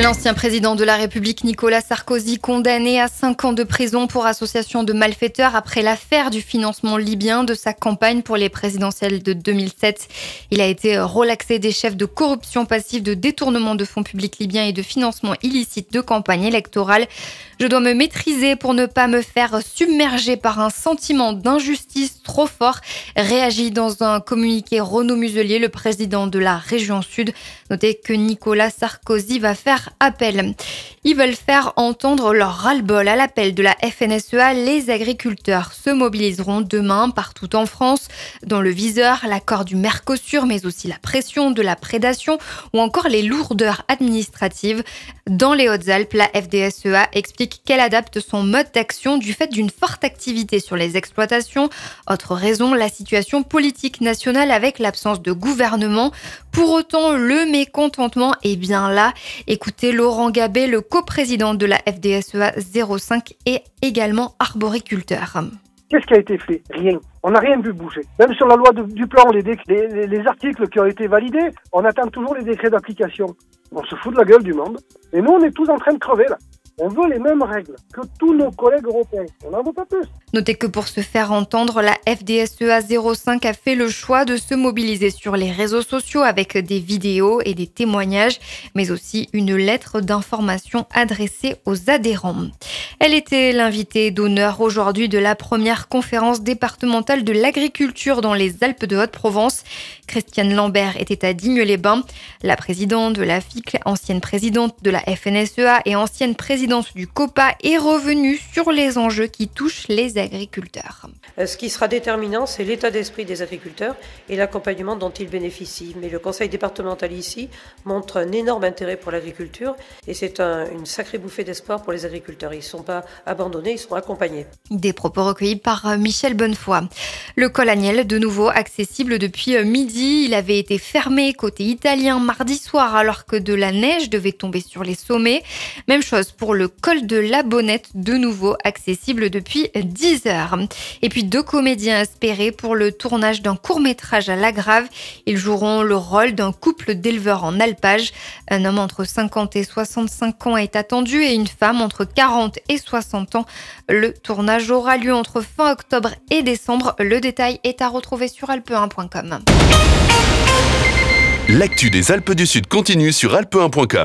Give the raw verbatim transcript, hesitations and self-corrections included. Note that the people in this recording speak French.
L'ancien président de la République Nicolas Sarkozy condamné à cinq ans de prison pour association de malfaiteurs après l'affaire du financement libyen de sa campagne pour les présidentielles de deux mille sept. Il a été relaxé des chefs de corruption passive, de détournement de fonds publics libyens et de financement illicite de campagne électorale. Je dois me maîtriser pour ne pas me faire submerger par un sentiment d'injustice trop fort, réagit dans un communiqué Renaud Muselier, le président de la région Sud. Notez que Nicolas Sarkozy va faire appel. Ils veulent faire entendre leur ras-le-bol. À l'appel de la F N S E A, les agriculteurs se mobiliseront demain partout en France. Dans le viseur, l'accord du Mercosur, mais aussi la pression de la prédation ou encore les lourdeurs administratives. Dans les Hautes-Alpes, la F D S E A explique qu'elle adapte son mode d'action du fait d'une forte activité sur les exploitations. Autre raison, la situation politique nationale avec l'absence de gouvernement. Pour autant, le mécontentement est bien là. Écoutez Laurent Gabet, le coprésident de la F D S E A zéro cinq et également arboriculteur. Qu'est-ce qui a été fait? Rien. On n'a rien vu bouger. Même sur la loi de, du plan, les, déc- les, les articles qui ont été validés, on attend toujours les décrets d'application. On se fout de la gueule du monde. Et nous, on est tous en train de crever là. On veut les mêmes règles que tous nos collègues européens. On n'en veut pas plus. Notez que pour se faire entendre, la F D S E A zéro cinq a fait le choix de se mobiliser sur les réseaux sociaux avec des vidéos et des témoignages, mais aussi une lettre d'information adressée aux adhérents. Elle était l'invitée d'honneur aujourd'hui de la première conférence départementale de l'agriculture dans les Alpes de Haute-Provence. Christiane Lambert était à Digne-les-Bains. La présidente de la F I C, ancienne présidente de la F N S E A et ancienne présidente du COPA est revenue sur les enjeux qui touchent les agriculteurs. Ce qui sera déterminant, c'est l'état d'esprit des agriculteurs et l'accompagnement dont ils bénéficient. Mais le conseil départemental ici montre un énorme intérêt pour l'agriculture et c'est un, une sacrée bouffée d'espoir pour les agriculteurs. Ils ne sont pas abandonnés, ils seront accompagnés. Des propos recueillis par Michel Bonnefoy. Le col Agnel, de nouveau accessible depuis midi. Il avait été fermé côté italien mardi soir alors que de la neige devait tomber sur les sommets. Même chose pour le col de la Bonnette, de nouveau accessible depuis dix heures. Et puis deux comédiens espérés pour le tournage d'un court-métrage à La Grave. Ils joueront le rôle d'un couple d'éleveurs en alpage. Un homme entre cinquante et soixante-cinq ans est attendu et une femme entre quarante et soixante ans. Le tournage aura lieu entre fin octobre et décembre. Le détail est à retrouver sur alpe un point com. L'actu des Alpes du Sud continue sur alpe un point com.